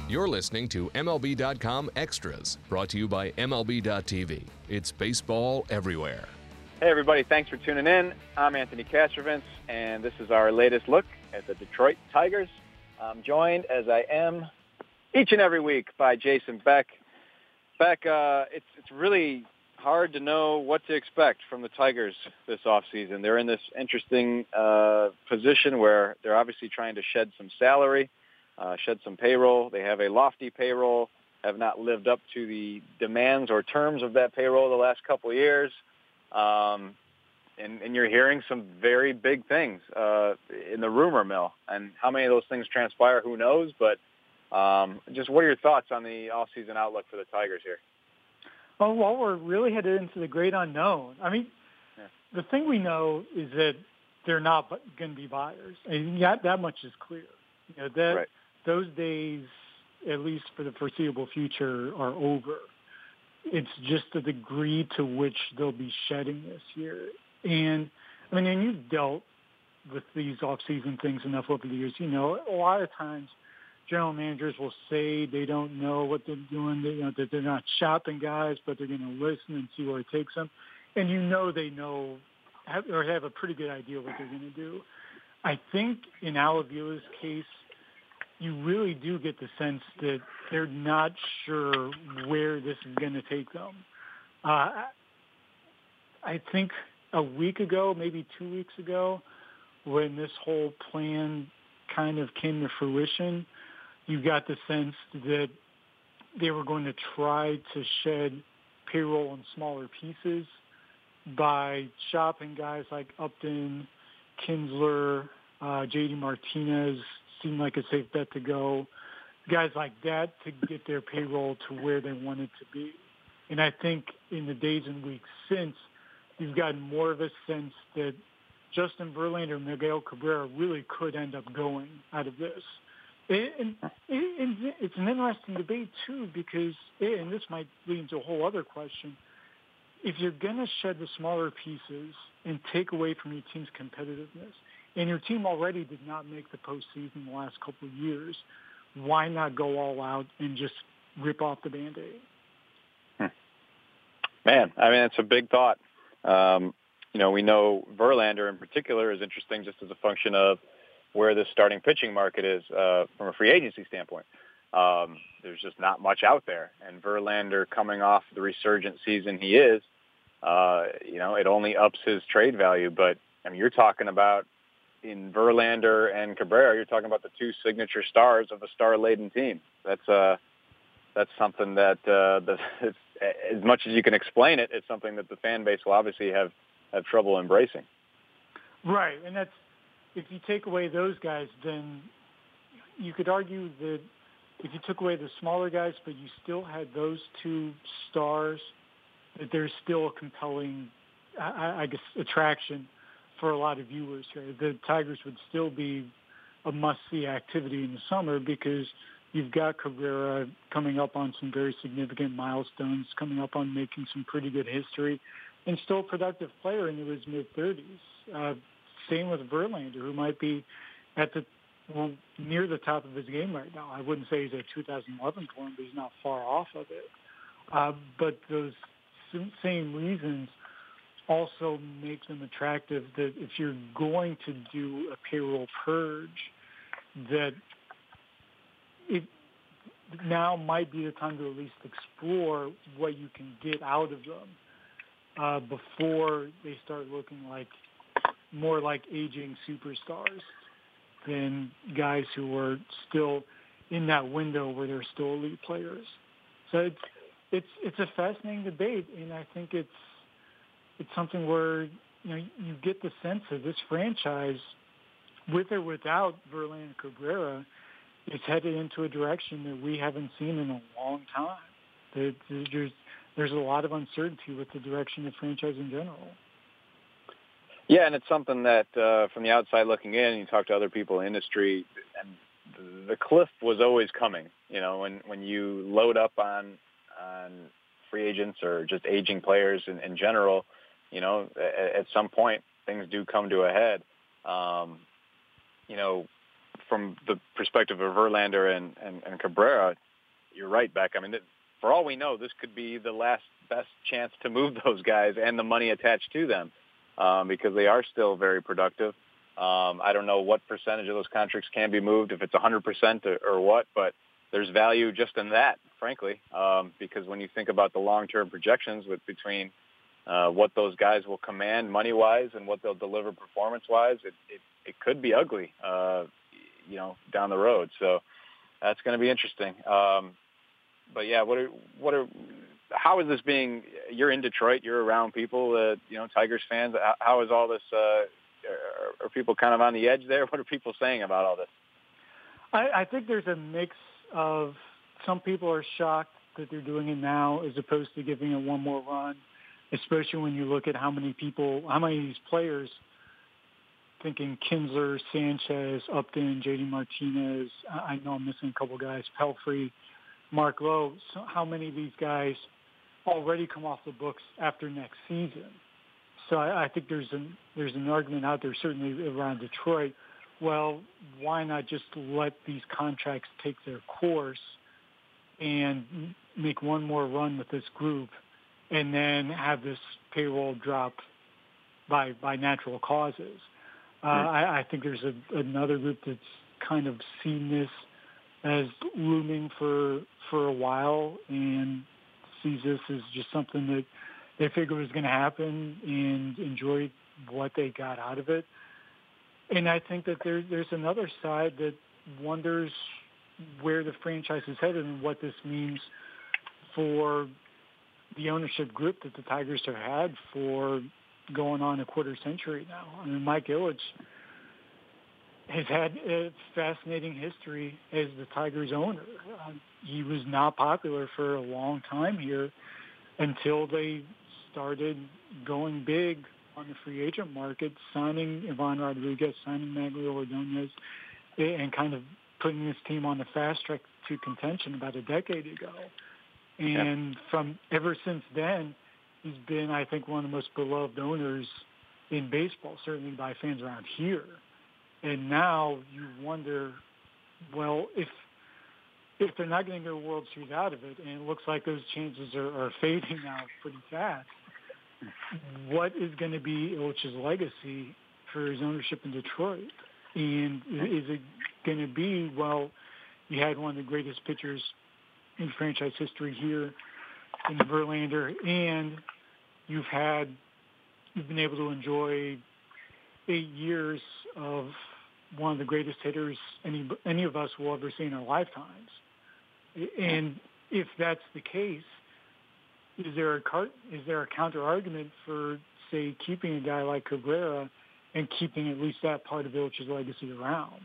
You're listening to MLB.com Extras, brought to you by MLB.tv. It's baseball everywhere. Hey, everybody. Thanks for tuning in. I'm Anthony Castrovince, and this is our latest look at the Detroit Tigers. I'm joined, as I am each and every week, by Jason Beck. Beck, it's really hard to know what to expect from the Tigers this offseason. They're in this interesting position where they're obviously trying to shed some salary, shed some payroll. They have a lofty payroll, have not lived up to the demands or terms of that payroll the last couple of years. And you're hearing some very big things in the rumor mill. And how many of those things transpire, who knows? But just what are your thoughts on the offseason outlook for the Tigers here? Well, we're really headed into the great unknown. I mean, The thing we know is that they're not going to be buyers. And that much is clear. You know, that right. Those days, at least for the foreseeable future, are over. It's just the degree to which they'll be shedding this year. And, I mean, and you've dealt with these off-season things enough over the years. You know, a lot of times general managers will say they don't know what they're doing, that they're not shopping guys, but they're going to listen and see where it takes them. And they know or have a pretty good idea what they're going to do. I think in Al Avila's case, you really do get the sense that they're not sure where this is going to take them. I think a week ago, maybe 2 weeks ago, when this whole plan kind of came to fruition, you got the sense that they were going to try to shed payroll in smaller pieces by shopping guys like Upton, Kinsler, J.D. Martinez, seemed like a safe bet to go. Guys like that to get their payroll to where they want it to be. And I think in the days and weeks since, you've gotten more of a sense that Justin Verlander and Miguel Cabrera really could end up going out of this. And it's an interesting debate, too, because, and this might lead into a whole other question, if you're going to shed the smaller pieces and take away from your team's competitiveness, and your team already did not make the postseason the last couple of years, why not go all out and just rip off the Band-Aid? Man, I mean, it's a big thought. We know Verlander in particular is interesting just as a function of where the starting pitching market is from a free agency standpoint. There's just not much out there. And Verlander coming off the resurgent season he is, it only ups his trade value. But, I mean, you're talking about in Verlander and Cabrera, you're talking about the two signature stars of a star-laden team. That's something that, as much as you can explain it, it's something that the fan base will obviously have trouble embracing. Right, and that's if you take away those guys, then you could argue that if you took away the smaller guys, but you still had those two stars, that there's still a compelling, I guess, attraction for a lot of viewers here. The Tigers would still be a must-see activity in the summer because you've got Cabrera coming up on some very significant milestones, coming up on making some pretty good history, and still a productive player into his mid-30s. Same with Verlander, who might be near the top of his game right now. I wouldn't say he's at 2011 form, but he's not far off of it. But those same reasons also make them attractive, that if you're going to do a payroll purge, that it now might be the time to at least explore what you can get out of them before they start looking more like aging superstars than guys who are still in that window where they're still elite players. So it's a fascinating debate, and I think it's something where you get the sense that this franchise, with or without Verlander and Cabrera, is headed into a direction that we haven't seen in a long time. There's a lot of uncertainty with the direction of the franchise in general. Yeah, and it's something that from the outside looking in, you talk to other people in the industry, and the cliff was always coming. When you load up on free agents or just aging players in general, at some point things do come to a head. From from the perspective of Verlander and Cabrera, you're right, Beck. I mean, for all we know, this could be the last best chance to move those guys and the money attached to them because they are still very productive. I don't know what percentage of those contracts can be moved, if it's 100% or what, but there's value just in that, frankly, because when you think about the long-term projections between what those guys will command money-wise and what they'll deliver performance-wise, it could be ugly, down the road. So that's going to be interesting. But yeah, how is this being? You're in Detroit. You're around people, Tigers fans. How is all this? Are people kind of on the edge there? What are people saying about all this? I think there's a mix of some people are shocked that they're doing it now as opposed to giving it one more run, especially when you look at how many of these players, thinking Kinsler, Sanchez, Upton, J.D. Martinez, I know I'm missing a couple guys, Pelfrey, Mark Lowe, so how many of these guys already come off the books after next season? So I think there's an argument out there, certainly around Detroit. Well, why not just let these contracts take their course and make one more run with this group and then have this payroll drop by natural causes? I think there's another group that's kind of seen this as looming for a while and sees this as just something that they figured was going to happen and enjoyed what they got out of it. And I think that there's another side that wonders where the franchise is headed and what this means for the ownership group that the Tigers have had for going on a quarter century now. I mean, Mike Ilitch has had a fascinating history as the Tigers owner. He was not popular for a long time here until they started going big on the free agent market, signing Ivan Rodriguez, signing Magglio Ordonez, and kind of putting this team on the fast track to contention about a decade ago. And from ever since then, he's been, I think, one of the most beloved owners in baseball, certainly by fans around here. And now you wonder, well, if they're not going to get a World Series out of it, and it looks like those chances are fading now pretty fast, what is going to be Ilitch's legacy for his ownership in Detroit? And is it going to be, well, you had one of the greatest pitchers in franchise history here in Verlander, and you've been able to enjoy 8 years of one of the greatest hitters any of us will ever see in our lifetimes. And if that's the case, is there a counter argument for, say, keeping a guy like Cabrera and keeping at least that part of Ilitch's legacy around?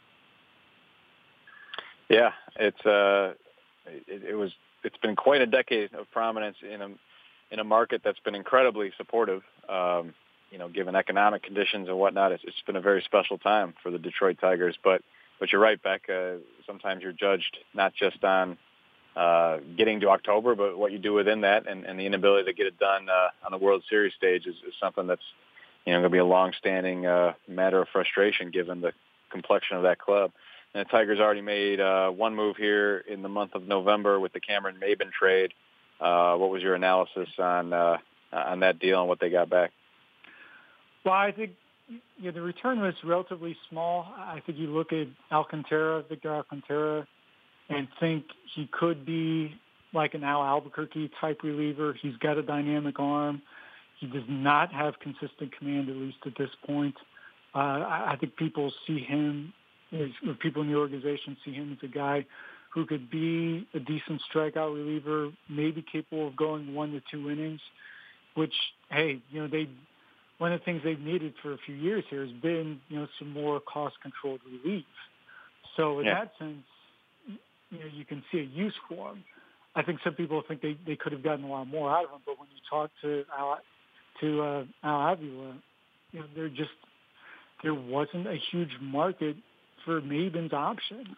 Yeah, it's been quite a decade of prominence in a market that's been incredibly supportive. Given economic conditions and whatnot, it's been a very special time for the Detroit Tigers. But you're right, Beck. Sometimes you're judged not just on getting to October, but what you do within that, and the inability to get it done on the World Series stage is something that's going to be a long-standing matter of frustration given the complexion of that club. And the Tigers already made one move here in the month of November with the Cameron Maybin trade. What was your analysis on that deal and what they got back? Well, I think the return was relatively small. I think you look at Victor Alcantara, and think he could be like an Al Albuquerque type reliever. He's got a dynamic arm. He does not have consistent command, at least at this point. I think people see him, people in the organization see him as a guy who could be a decent strikeout reliever, maybe capable of going 1 to 2 innings, which, hey, one of the things they've needed for a few years here has been, some more cost-controlled relief. So in that sense, you can see a use for him. I think some people think they could have gotten a lot more out of him, but when you talk to Al Avila, there wasn't a huge market for Maybin's option.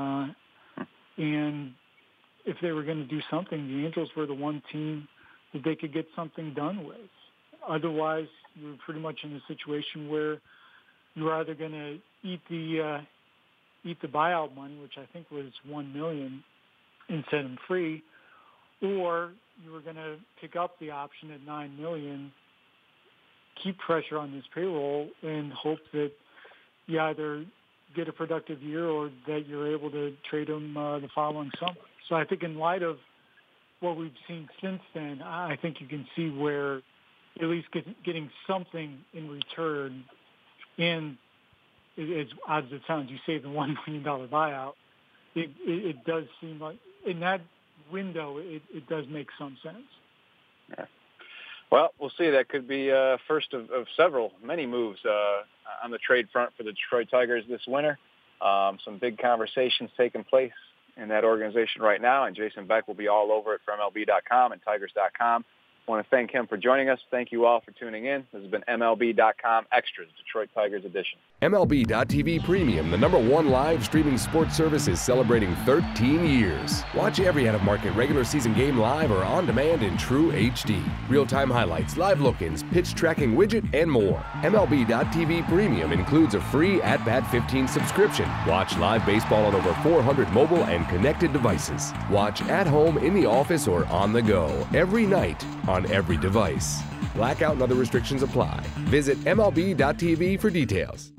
And if they were going to do something, the Angels were the one team that they could get something done with. Otherwise, you're pretty much in a situation where you're either going to eat eat the buyout money, which I think was $1 million, and set him free, or you were going to pick up the option at $9 million, keep pressure on his payroll, and hope that you either get a productive year or that you're able to trade him the following summer. So I think in light of what we've seen since then, I think you can see where at least getting something in return, and as odd as it sounds, you save the $1 million buyout, it does seem like in that window it does make some sense. Yeah. Well, we'll see. That could be first of many moves on the trade front for the Detroit Tigers this winter. Some big conversations taking place in that organization right now, and Jason Beck will be all over it for MLB.com and Tigers.com. I want to thank him for joining us. Thank you all for tuning in. This has been MLB.com Extras, Detroit Tigers edition. MLB.tv Premium, the #1 live streaming sports service, is celebrating 13 years. Watch every out-of-market regular season game live or on demand in true HD. Real-time highlights, live look-ins, pitch tracking widget, and more. MLB.tv Premium includes a free At-Bat 15 subscription. Watch live baseball on over 400 mobile and connected devices. Watch at home, in the office, or on the go every night on every device. Blackout and other restrictions apply. Visit MLB.tv for details.